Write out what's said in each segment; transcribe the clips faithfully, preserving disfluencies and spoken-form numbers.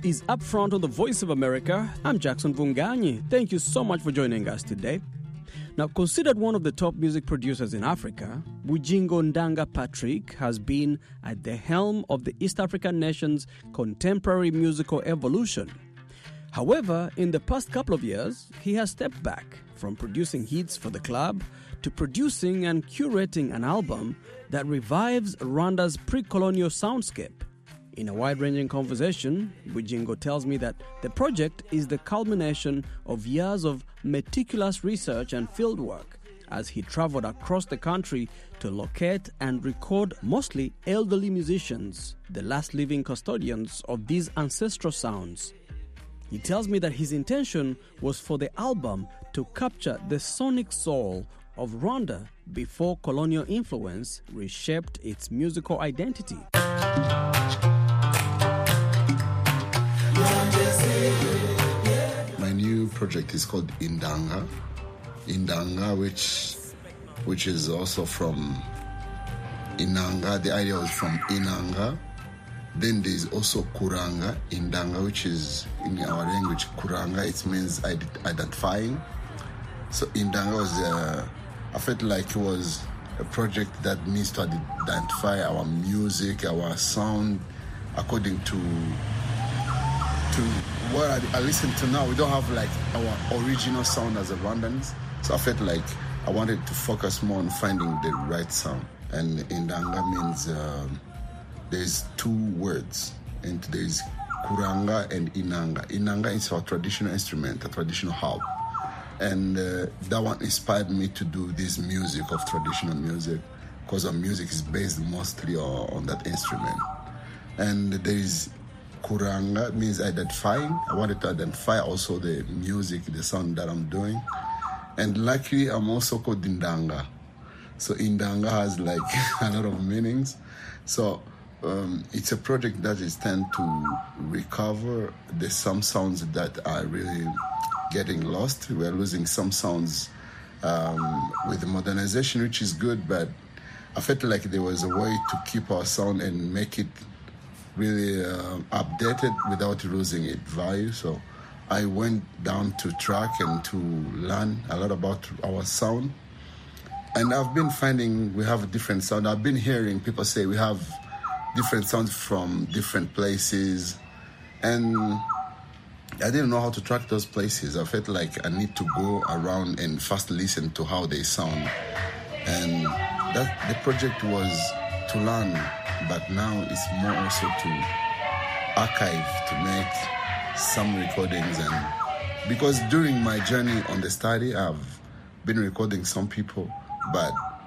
is Upfront on the Voice of America. I'm Jackson Vunganyi. Thank you so much for joining us today. Now, considered one of the top music producers in Africa, Bugingo Ndanga Patrick has been at the helm of the East African nation's contemporary musical evolution. However, in the past couple of years, he has stepped back from producing hits for the club to producing and curating an album that revives Rwanda's pre-colonial soundscape. In a wide-ranging conversation, Bugingo tells me that the project is the culmination of years of meticulous research and fieldwork as he traveled across the country to locate and record mostly elderly musicians, the last living custodians of these ancestral sounds. He tells me that his intention was for the album to capture the sonic soul of Rwanda before colonial influence reshaped its musical identity. My new project is called Indanga. Indanga, which which is also from Inanga. The idea was from Inanga. Then there's also Kuranga, Indanga, which is in our language, Kuranga, it means ident- identifying. So Indanga was, uh, I felt like it was a project that needs to identify our music, our sound, according to to what I, I listen to now. We don't have like our original sound as a Rwandans. So I felt like I wanted to focus more on finding the right sound. And Indanga means uh, there's two words. And there's Kuranga and Inanga. Inanga is our traditional instrument, a traditional harp. And uh, that one inspired me to do this music of traditional music because our music is based mostly on, on that instrument. And there is Kuranga, means identifying. I wanted to identify also the music, the sound that I'm doing. And luckily, I'm also called Indanga. So Indanga has like a lot of meanings. So um, it's a project that is tend to recover the some sounds that are really getting lost. We're losing some sounds um, with the modernization, which is good, but I felt like there was a way to keep our sound and make it really uh, updated without losing its value. So I went down to track and to learn a lot about our sound. And I've been finding we have a different sound. I've been hearing people say we have different sounds from different places. And I didn't know how to track those places. I felt like I need to go around and first listen to how they sound. And that the project was to learn, but now it's more also to archive, to make some recordings. And because during my journey on the study, I've been recording some people, but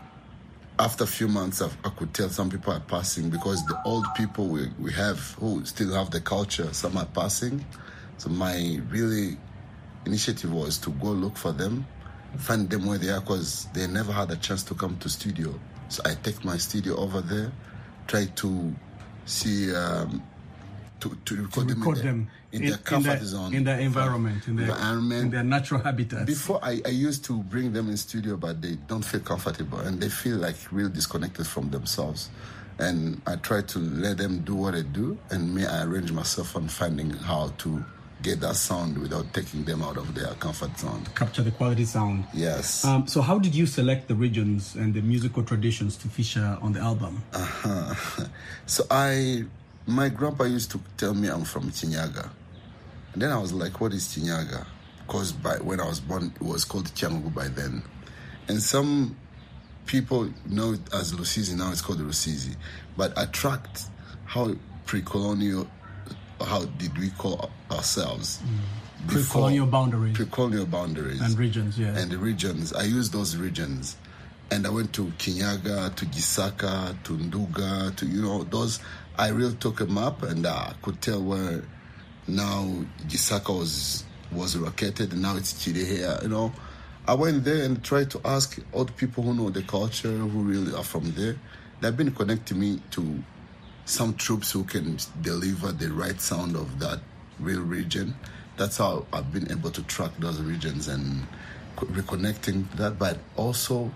after a few months, I've, I could tell some people are passing because the old people we, we have who still have the culture, some are passing. So my really initiative was to go look for them, find them where they are, because they never had a chance to come to studio. So I take my studio over there, try to see, um, to, to record, to record them, them in, in, their comfort in the, zone. In their environment, in their, environment. in their natural habitats. Before, I, I used to bring them in studio, but they don't feel comfortable and they feel like real disconnected from themselves. And I try to let them do what they do, and me, I arrange myself on finding how to get that sound without taking them out of their comfort zone. Capture the quality sound. Yes. Um, so how did you select the regions and the musical traditions to feature on the album? Uh-huh. So I, my grandpa used to tell me I'm from Chinyaga. And then I was like, what is Chinyaga? Because by when I was born, it was called Cyangugu by then. And some people know it as Rusizi, now it's called Rusizi. But I tracked how pre-colonial, how did we call ourselves? Mm. Pre-colonial boundaries. Pre-colonial boundaries. And regions, yeah. And the regions. I used those regions. And I went to Kinyaga, to Gisaka, to Nduga, to, you know, those. I really took a map and I could tell where now Gisaka was was located and now it's Chirihea, you know. I went there and tried to ask other people who know the culture, who really are from there. They've been connecting me to some troops who can deliver the right sound of that real region. That's how I've been able to track those regions and reconnecting that. But also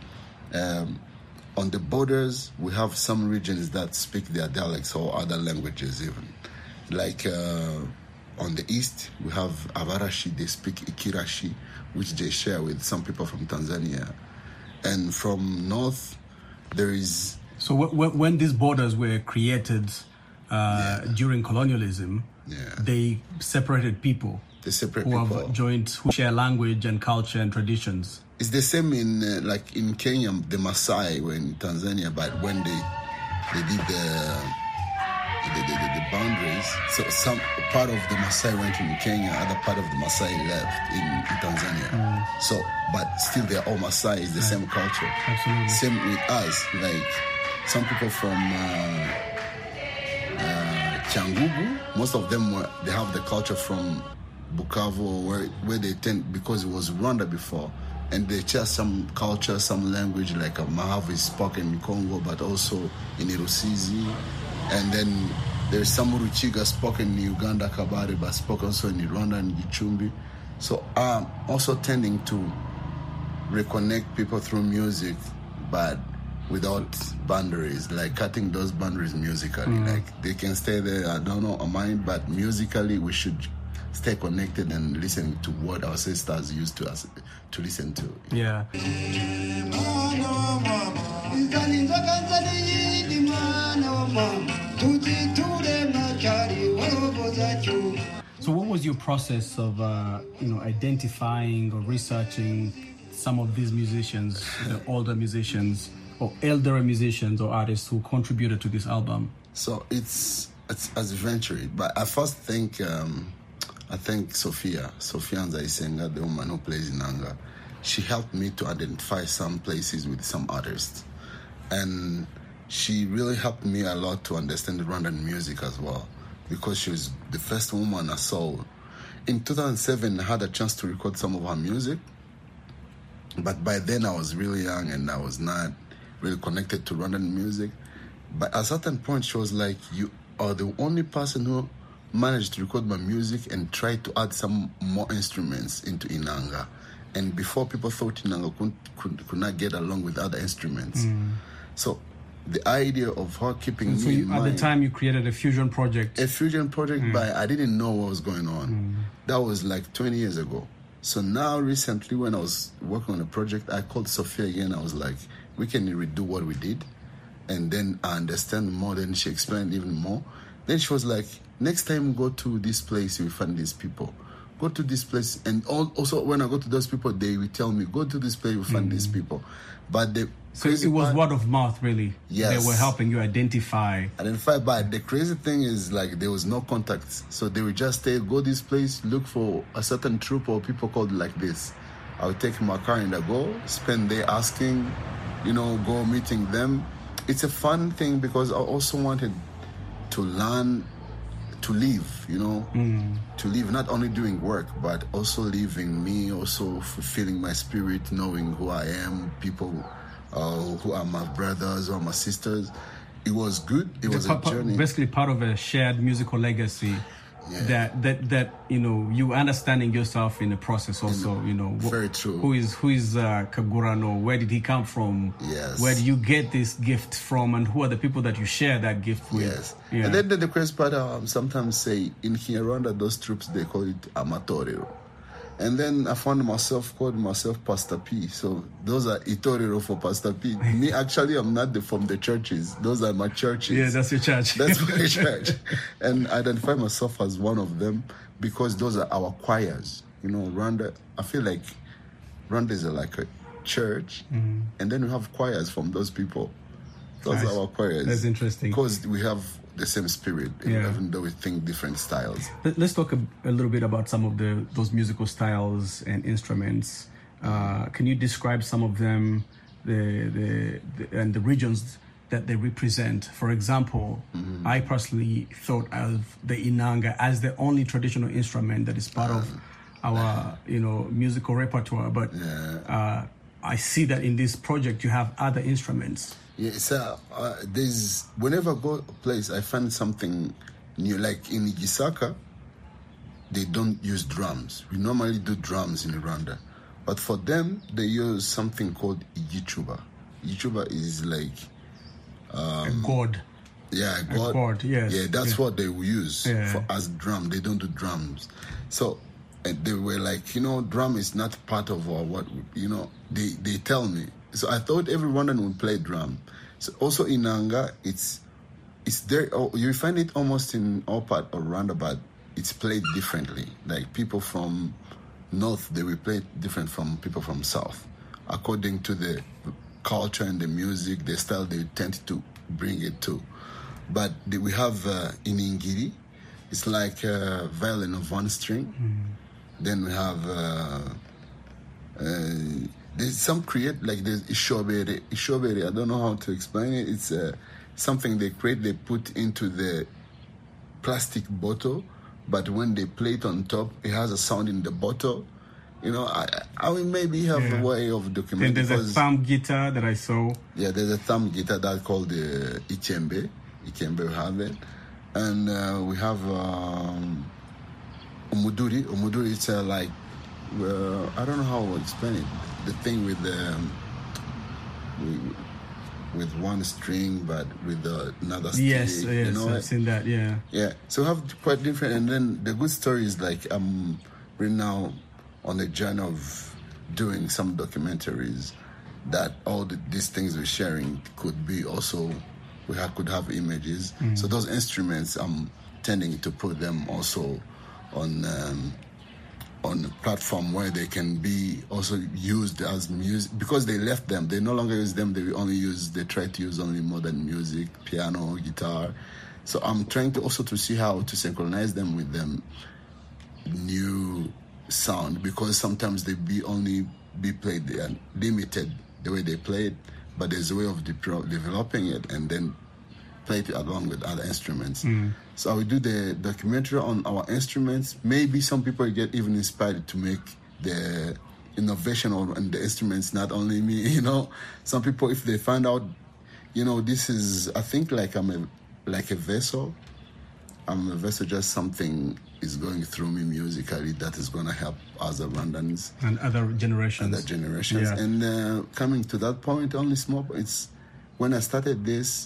um, on the borders, we have some regions that speak their dialects or other languages even. Like uh, on the east, we have Avarashi, they speak Ikirashi, which they share with some people from Tanzania. And from north, there is... So w- w- when these borders were created uh, yeah. during colonialism, yeah. they separated people. They separate who people. have joined, who share language and culture and traditions. It's the same in, uh, like in Kenya, the Maasai were in Tanzania, but when they they did the the, the, the, the boundaries, so some part of the Maasai went in Kenya, other part of the Maasai left in, in Tanzania. Mm. So, but still they're all Maasai, it's the right. same culture. Absolutely. Same with us, like some people from uh, uh, Changugu, most of them were, they have the culture from Bukavu, where where they tend, because it was Rwanda before, and they share some culture, some language, like a Mahavu is spoken in Congo, but also in Rusizi. And then there's some Ruchiga spoken in Uganda, Kabare, but spoken also in Rwanda and Gicumbi. So I'm also tending to reconnect people through music, but without boundaries, like cutting those boundaries musically. Mm. Like they can stay there, I don't know, mind, but musically we should stay connected and listen to what our sisters used to us to listen to. Yeah. So what was your process of uh, you know, identifying or researching some of these musicians, the older musicians or elder musicians or artists who contributed to this album? So it's it's as adventurous, but I first think um, I think Sophia, Sophia Nzaisenga, the woman who plays Inanga, she helped me to identify some places with some artists. And she really helped me a lot to understand the Rwandan music as well, because she was the first woman I saw. In two thousand seven, I had a chance to record some of her music, but by then I was really young and I was not really connected to Rwandan music. But at a certain point, she was like, you are the only person who managed to record my music and try to add some more instruments into Inanga. And before, people thought Inanga could, could, could not get along with other instruments. Mm. So the idea of her keeping so me you, in at mind, the time you created a fusion project. A fusion project, mm. but I didn't know what was going on. Mm. That was like twenty years ago. So now recently when I was working on a project, I called Sophia again. I was like, we can redo what we did. And then I understand more. Then she explained even more. Then she was like, next time go to this place, you will find these people. Go to this place. And also when I go to those people, they will tell me, go to this place, you will find mm. these people. But the So it was part, word of mouth, really. Yes. They were helping you identify. Identify, but the crazy thing is, like, there was no contact. So they would just say, go this place, look for a certain troop or people called like this. I would take my car and I go, spend day asking, you know, go meeting them. It's a fun thing because I also wanted to learn to live, you know, mm. to live, not only doing work, but also living me, also fulfilling my spirit, knowing who I am, people uh, who are my brothers or my sisters. It was good. It was pa- a journey. Basically part of a shared musical legacy. Yeah. That that that you know, you understanding yourself in the process also, in, you know, wh- very true. Who is who is uh, Kagurano? Where did he come from? Yes. Where do you get this gift from, and who are the people that you share that gift with? Yes. Yeah. And then the, the crazy part, um, sometimes say in here Rwanda, those troops they call it amatorero. And then I found myself called myself Pastor P. So those are Itorero for Pastor P. Me, actually, I'm not the, from the churches. Those are my churches. Yeah, that's your church. That's my church. And I identify myself as one of them because those are our choirs. You know, Rwanda, I feel like Rwanda is like a church. Mm-hmm. And then we have choirs from those people. Those nice. Are our choirs. That's interesting. Because we have the same spirit, yeah. even though we think different styles. Let's talk a, a little bit about some of the those musical styles and instruments. Uh, can you describe some of them, the, the, the and the regions that they represent? For example, mm-hmm. I personally thought of the inanga as the only traditional instrument that is part uh, of our uh, you know musical repertoire, but yeah. uh, I see that in this project you have other instruments. Yeah, so uh, there's whenever I go a place, I find something new. Like in Gisaka, they don't use drums. We normally do drums in Rwanda, but for them, they use something called Igichuba. Igichuba is like um, a god. Yeah, a God, chord, yes. Yeah, that's yes. what they will use Yeah. for as drum. They don't do drums. So and they were like, you know, drum is not part of our what, you know, they, they tell me. So I thought every Rwandan would play drum. So also in Inanga, it's it's there. Oh, you find it almost in all part of Rwanda, but it's played differently. Like people from north, they will play it different from people from south, according to the culture and the music, the style they tend to bring it to. But the, we have uh, in Ingiri, it's like a violin of one string. Mm. Then we have uh, uh, there's some create like there's Ishobere. Ishobere, I don't know how to explain it. It's uh, something they create. They put into the plastic bottle, but when they play it on top, it has a sound in the bottle. You know, I, I will maybe have yeah. a way of documenting. Then there's a thumb guitar that I saw. Yeah, there's a thumb guitar that's called the Ikembe. Ikembe we have it. And uh, we have um, Umuduri. Umuduri, it's uh, like, uh, I don't know how to explain it. The thing with the, um, with, with one string, but with uh, another string. Yes, yes, you know, I've seen that, yeah. Yeah, so we have quite different. And then the good story is like, I'm right now on the journey of doing some documentaries that all the, these things we're sharing could be also, we have, could have images. Mm. So those instruments, I'm tending to put them also on um, on a platform where they can be also used as music, because they left them. They no longer use them. They only use, they try to use only modern music, piano, guitar. So I'm trying to also to see how to synchronize them with them new sound, because sometimes they be only be played, they are limited the way they play it, but there's a way of de- developing it and then play it along with other instruments. Mm. So I will do the documentary on our instruments. Maybe some people get even inspired to make the innovation on the instruments, not only me, you know. Some people, if they find out, you know, this is, I think like I'm a, like a vessel. I'm a vessel, just something is going through me musically that is going to help other Rwandans and other generations. Other generations. Yeah. And uh, coming to that point, only small. It's when I started this,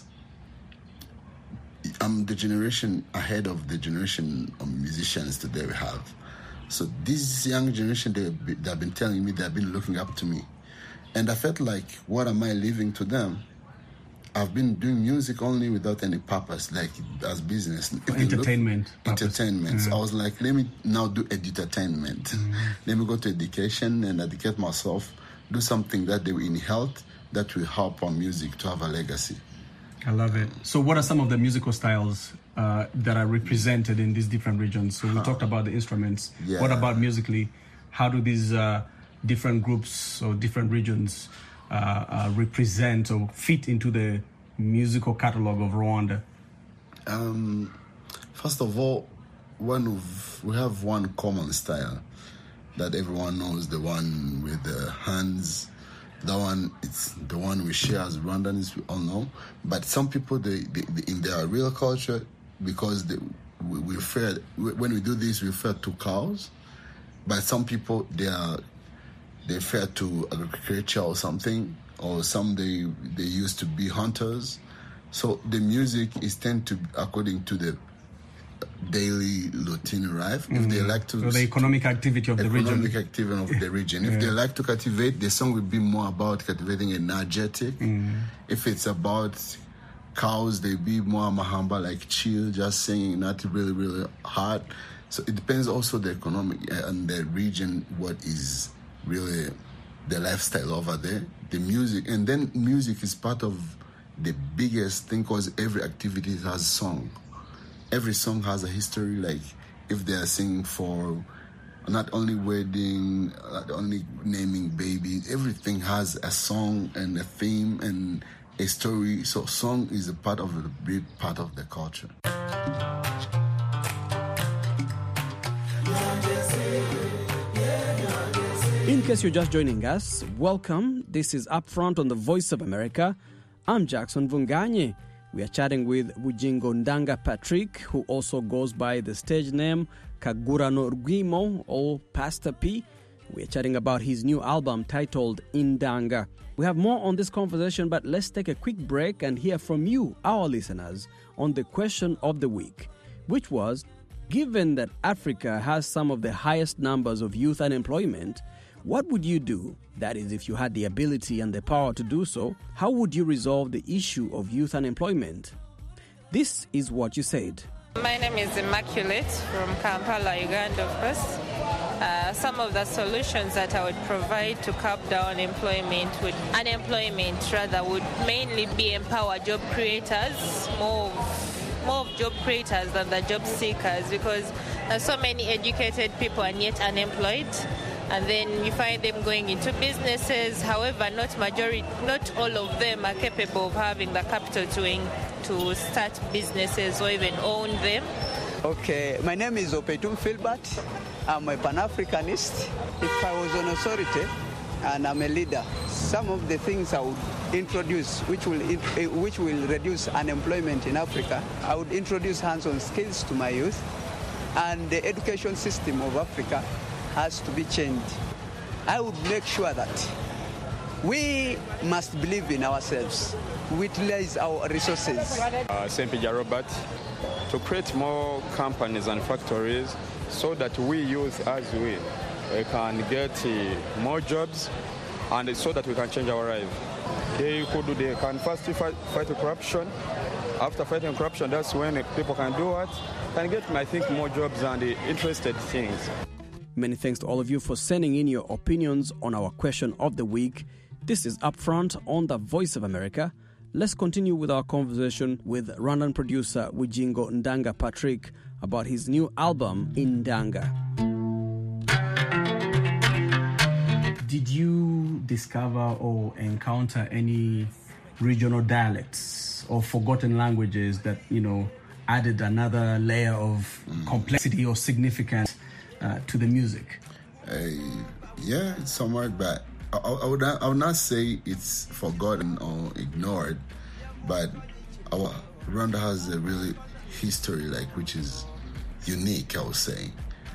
I'm the generation ahead of the generation of musicians today we have. So this young generation, they they've been telling me, they've been looking up to me, and I felt like, what am I leaving to them? I've been doing music only without any purpose, like as business. Entertainment. Look, entertainment. Yeah. So I was like, let me now do entertainment. Mm-hmm. Let me go to education and educate myself, do something that they will in health, that will help our music to have a legacy. I love it. So what are some of the musical styles uh, that are represented in these different regions? So we huh. talked about the instruments. Yeah. What about musically? How do these uh, different groups or different regions Uh, uh, represent or fit into the musical catalog of Rwanda? Um, first of all, one of, we have one common style that everyone knows, the one with the hands. That one, it's the one we share as Rwandans, we all know. But some people, they, they, they in their real culture, because they, we, we refer, when we do this, we refer to cows. But some people, they are they refer to agriculture or something, or some they they used to be hunters. So the music is tend to according to the daily routine life. Mm-hmm. If they like to, so the economic activity of the economic region. Economic activity of the region. If yeah. they like to cultivate, the song will be more about cultivating energetic. Mm-hmm. If it's about cows, they be more mahamba, like chill, just singing, not really really hard. So it depends also the economic and the region, what is really the lifestyle over there, the music. And then music is part of the biggest thing, because every activity has a song. Every song has a history, like if they are singing for not only wedding, not only naming babies, everything has a song and a theme and a story. So song is a part of a big part of the culture. In case you're just joining us, welcome. This is Upfront on the Voice of America. I'm Jackson Vunganye. We are chatting with Bujingo Ndanga Patrick, who also goes by the stage name Kagurano Rwimo or Pastor P. We're chatting about his new album titled Indanga. We have more on this conversation, but let's take a quick break and hear from you, our listeners, on the question of the week, which was, given that Africa has some of the highest numbers of youth unemployment, what would you do? That is, if you had the ability and the power to do so, how would you resolve the issue of youth unemployment? This is what you said. My name is Immaculate from Kampala, Uganda, of course. Uh, some of the solutions that I would provide to curb down employment would, unemployment rather, would mainly be empower job creators, more of, more of job creators than the job seekers, because there's so many educated people and yet unemployed. And then you find them going into businesses. However, not majority, not all of them are capable of having the capital to, to start businesses or even own them. Okay, my name is Opetum Filbert. I'm a Pan-Africanist. If I was on authority and I'm a leader, some of the things I would introduce, which will which will reduce unemployment in Africa, I would introduce hands-on skills to my youth, and the education system of Africa has to be changed. I would make sure that we must believe in ourselves. We utilize our resources. Uh, Saint Pierre Robert, to create more companies and factories so that we youth as we uh, can get uh, more jobs and so that we can change our life. They could do, they can first fight, fight corruption. After fighting corruption, that's when people can do what? Can get, I think, more jobs and uh, interested things. Many thanks to all of you for sending in your opinions on our question of the week. This is Upfront on the Voice of America. Let's continue with our conversation with Rwandan producer Wijingo Ndanga Patrick about his new album, Indanga. Did you discover or encounter any regional dialects or forgotten languages that, you know, added another layer of complexity or significance Uh, to the music? Uh, yeah, it's somewhat, but I, I, would not, I would not say it's forgotten or ignored, but our Rwanda has a really history, like, which is unique, I would say.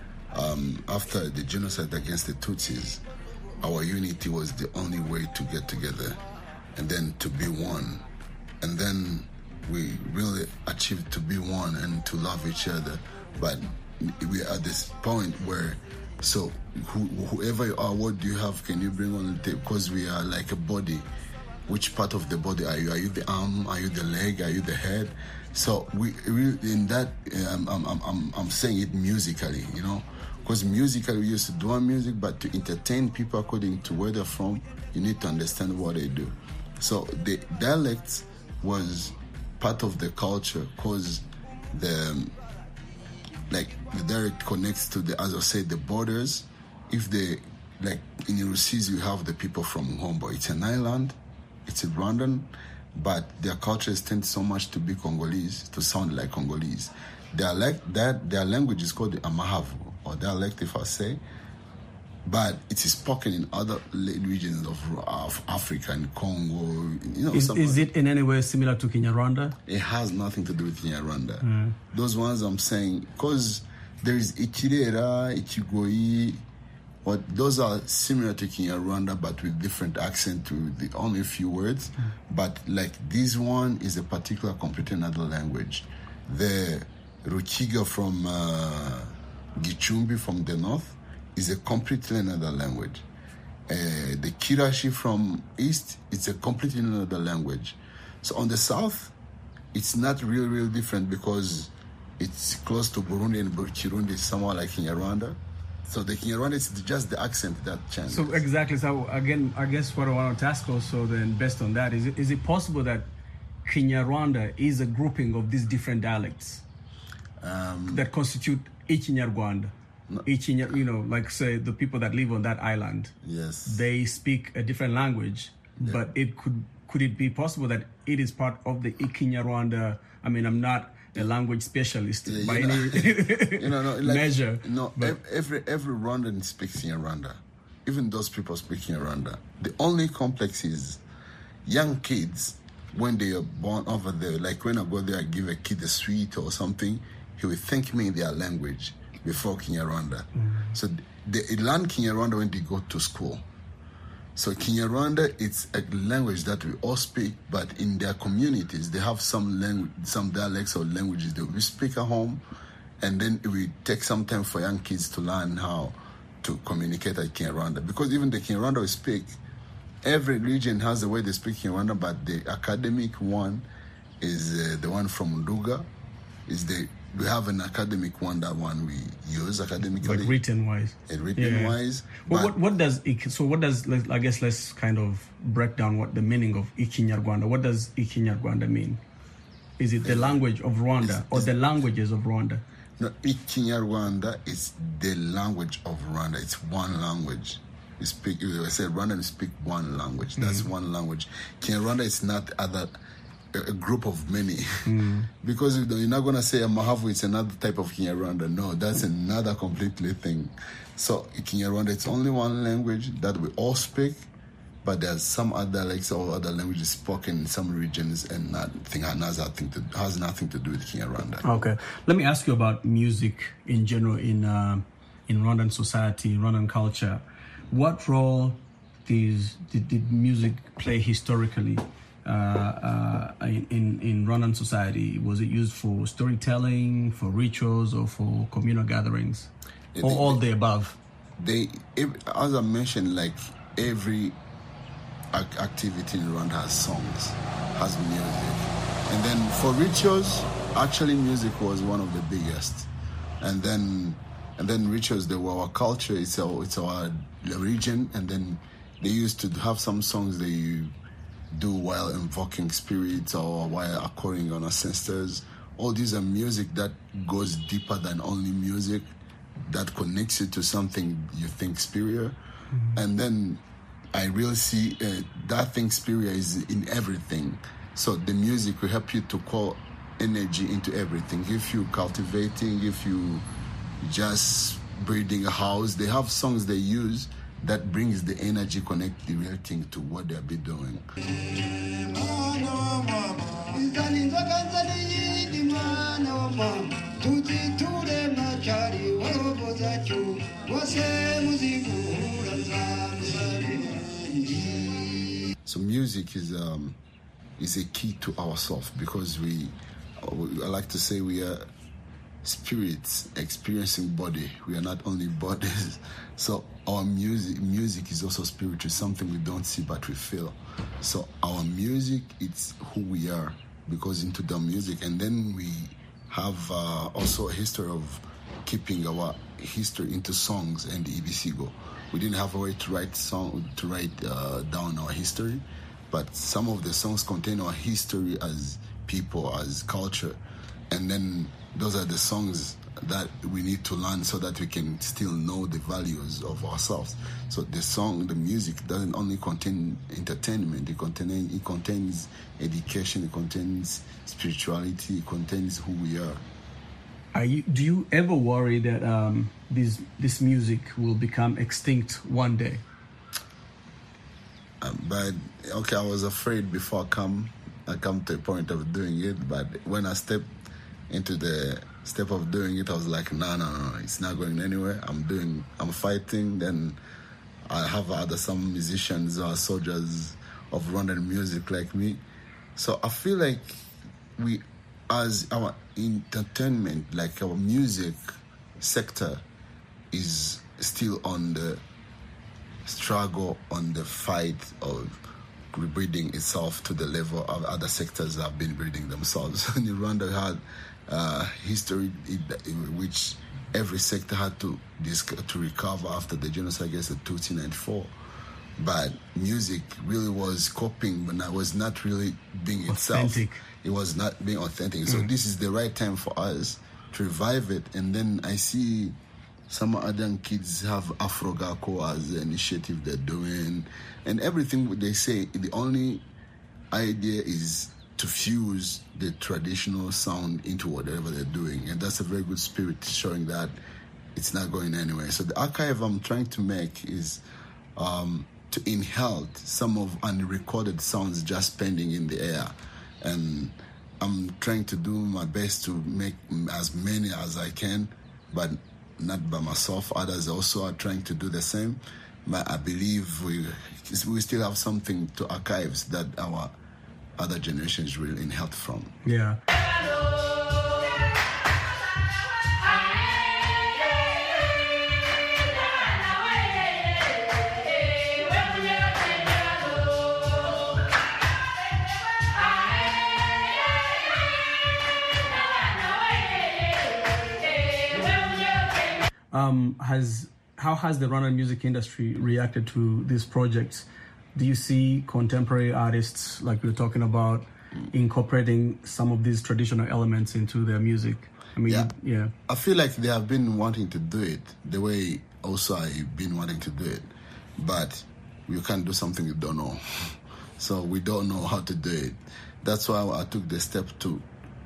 Um, after the genocide against the Tutsis, our unity was the only way to get together and then to be one. And then we really achieved to be one and to love each other. But we are at this point where, so who, whoever you are, what do you have, can you bring on the table? Because we are like a body. Which part of the body are you? Are you the arm? Are you the leg? Are you the head? So we really, in that, um, I'm, I'm, I'm saying it musically, you know, because musically we used to do our music, but to entertain people according to where they're from, you need to understand what they do. So the dialect was part of the culture, because the like the dialect connects to the, as I said, the borders. If they, like in Rusizi, you have the people from Hombo. It's an island, it's a Rwandan, but their cultures tend so much to be Congolese, to sound like Congolese. Their, like, that, their language is called the Amahavu, or dialect if I say, but it is spoken in other regions of, of Africa and Congo. You know, is, is it in any way similar to Kinyarwanda? It has nothing to do with Kinyarwanda. Mm. Those ones I'm saying, because there is Ikirera, Ikigoyi, but those are similar to Kinyarwanda, but with different accent to the only few words. Mm. But like this one is a particular, completely another language. The Rukiga from uh, Gichumbi from the north is a completely another language. Uh, the Kirashi from east, it's a completely another language. So on the south, it's not really, really different because it's close to Burundi, and Kirundi is somewhat like Kinyarwanda. So the Kinyarwanda is just the accent that changes. So exactly. So again, I guess what I want to ask also then, based on that, is it, is it possible that Kinyarwanda is a grouping of these different dialects um, that constitute Ikinyarwanda? No. Each, you know, like say the people that live on that island, yes, they speak a different language, yeah. But it could could it be possible that it is part of the Ikinyarwanda? I mean, I'm not a language specialist yeah, by know, any you know, no, like, measure. No, but every every Rwandan speaks Kinyarwanda. Even those people speak Kinyarwanda. The only complex is young kids when they are born over there. Like when I go there, I give a kid a sweet or something, he will thank me in their language before Kinyarwanda. Mm-hmm. So they learn Kinyarwanda when they go to school. So Kinyarwanda, it's a language that we all speak, but in their communities, they have some language, some dialects or languages that we speak at home, and then we take some time for young kids to learn how to communicate at Kinyarwanda. Because even the Kinyarwanda we speak, every region has the way they speak Kinyarwanda, but the academic one is uh, the one from Nduga. Is the we have an academic one, that one we use academically, like written wise. And written yeah. wise. Well, what what does so what does I guess let's kind of break down what the meaning of Ikinyarwanda. What does Ikinyarwanda mean? Is it the language of Rwanda it's, or it's, the languages of Rwanda? No, Ikinyarwanda is the language of Rwanda. It's one language. We speak. I said Rwanda speak one language. That's mm-hmm. one language. Kinyarwanda is not other. A group of many, mm. because you're not gonna say a Mahavu it's another type of Kinyarwanda. No, that's another completely thing. So Kinyarwanda, it's only one language that we all speak, but there's some other like or other languages spoken in some regions, and nothing has nothing to has nothing to do with Kinyarwanda. Okay, let me ask you about music in general in uh, in Rwandan society, Rwandan culture. What role is, did, did music play historically? Uh, uh, in, in Rwandan society? Was it used for storytelling, for rituals, or for communal gatherings, or they, all the above? They, as I mentioned, like every activity in Rwanda has songs, has music, and then for rituals, actually music was one of the biggest, and then and then rituals, they were our culture, it's our it's our region, and then they used to have some songs they do while invoking spirits or while according on ancestors. All these are music that goes deeper than only music, that connects you to something you think superior. Mm-hmm. And then I really see uh, that thing superior is in everything. So the music will help you to call energy into everything. If you cultivating, if you just building a house, they have songs they use that brings the energy, connect the real thing to what they'll be doing. So music is um is a key to ourselves, because we, I like to say we are spirits experiencing body. We are not only bodies. So our music music is also spiritual, something we don't see but we feel. So our music, it's who we are, because into the music. And then we have uh, also a history of keeping our history into songs and the Ibisigo. We didn't have a way to write song to write uh, down our history, but some of the songs contain our history as people, as culture. And then those are the songs that we need to learn so that we can still know the values of ourselves. So the song, the music doesn't only contain entertainment, it contains, it contains education, it contains spirituality, it contains who we are. Are you, do you ever worry that um, this, this music will become extinct one day? Um, but, okay, I was afraid before I come, I come to a point of doing it, but when I stepped into the step of doing it, I was like, no, no, no, it's not going anywhere. I'm doing, I'm fighting. Then I have other some musicians or soldiers of Rwandan music like me. So I feel like we, as our entertainment, like our music sector, is still on the struggle, on the fight of rebuilding itself to the level of other sectors that have been building themselves. In Rwanda, had uh, history in which every sector had to to recover after the genocide against the Tutsi in ninety-four. But music really was coping, but it was not really being authentic. itself. It was not being authentic. Mm. So this is the right time for us to revive it. And then I see some other kids have Afrogako as an initiative they're doing. And everything they say, the only idea is to fuse the traditional sound into whatever they're doing. And that's a very good spirit, showing that it's not going anywhere. So the archive I'm trying to make is um, to inhale some of unrecorded sounds just pending in the air. And I'm trying to do my best to make as many as I can, but not by myself. Others also are trying to do the same. But I believe we we still have something to archives that our other generations will inherit from. Yeah. Um, has how has the Rwandan music industry reacted to these projects? Do you see contemporary artists, like we were talking about, incorporating some of these traditional elements into their music? I mean, yeah. yeah. I feel like they have been wanting to do it the way also I've been wanting to do it, but you can't do something you don't know. So we don't know how to do it. That's why I took the step to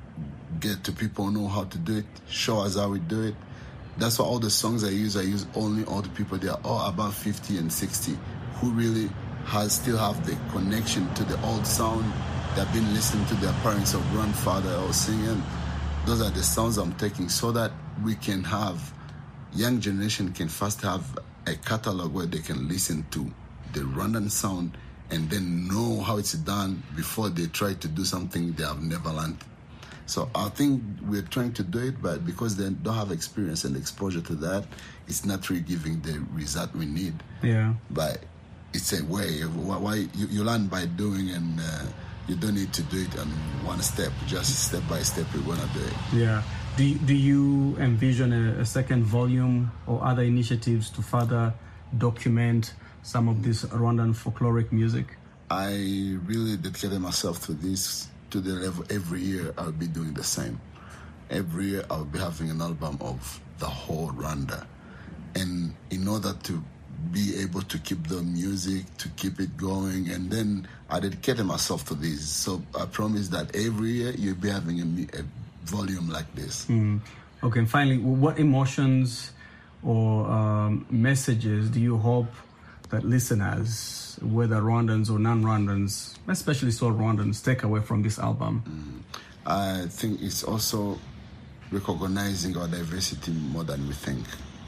get to people who know how to do it, show us how we do it. That's why all the songs I use, I use only all the people. They are all about fifty and sixty who really has still have the connection to the old sound. They've been listening to their parents or grandfather or singing. Those are the sounds I'm taking so that we can have, young generation can first have a catalog where they can listen to the Rwandan sound and then know how it's done before they try to do something they have never learned. So I think we're trying to do it, but because they don't have experience and exposure to that, it's not really giving the result we need. Yeah. But it's a way. Why you, you learn by doing, and uh, you don't need to do it in one step. Just step by step, you're gonna do it. Yeah. Do you, do you envision a, a second volume or other initiatives to further document some of this Rwandan folkloric music? I really dedicated myself to this. To the level every year I'll be doing the same. Every year I'll be having an album of the whole Rwanda. And in order to be able to keep the music, to keep it going, and then I dedicated myself to this. So I promise that every year you'll be having a, a volume like this. Mm. Okay, and finally, what emotions or um, messages do you hope that listeners, whether Rwandans or non-Rwandans, especially so Rwandans, take away from this album? Mm. I think it's also recognizing our diversity more than we think.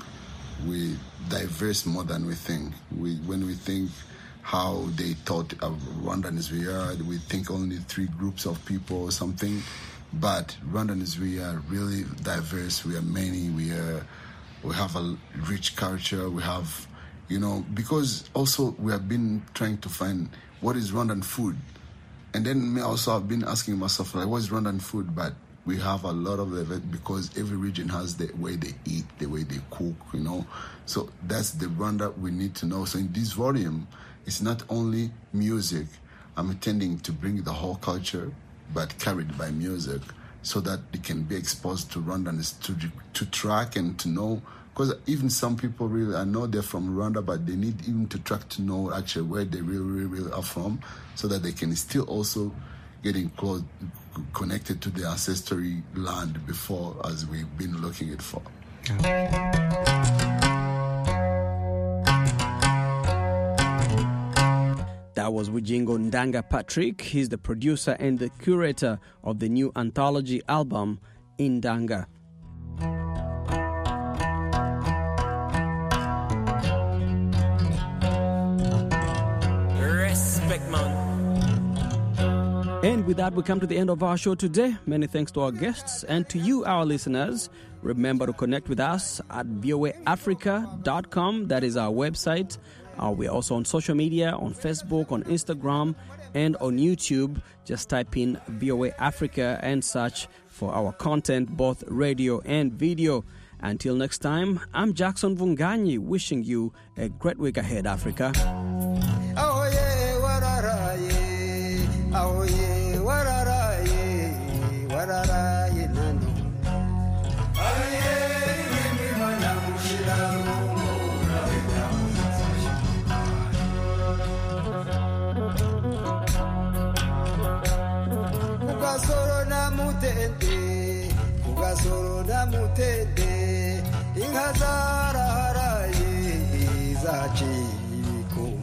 We diverse more than we think. We, when we think how they thought of Rwandans we are, we think only three groups of people or something. But Rwandans, we are really diverse. We are many. We are. We have a rich culture. We have. You know, because also we have been trying to find what is Rwandan food. And then me also have been asking myself, like, what is Rwandan food? But we have a lot of it because every region has the way they eat, the way they cook, you know. So that's the Rwanda we need to know. So in this volume, it's not only music. I'm intending to bring the whole culture, but carried by music, so that it can be exposed to Rwandans to, to track and to know. Because even some people really, I know they're from Rwanda, but they need even to track to know actually where they really, really, really are from, so that they can still also get in close, connected to the ancestry land before, as we've been looking it for. That was Bujingo Ndanga Patrick. He's the producer and the curator of the new anthology album, Indanga. And with that, we come to the end of our show today. Many thanks to our guests and to you, our listeners. Remember to connect with us at v o a africa dot com. That is our website. Uh, we're also on social media, on Facebook, on Instagram, and on YouTube. Just type in V O A Africa and search for our content, both radio and video. Until next time, I'm Jackson Vunganyi, wishing you a great week ahead, Africa. Oh yeah, wararaye. Oh yeah, wararaye. Wararaye nani. Oh yeah, mimi mana mushira. Kugasoro na mutende, kugasoro na mutende, ingazara haraye zachi.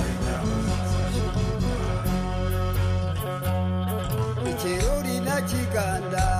Ikirori na Uganda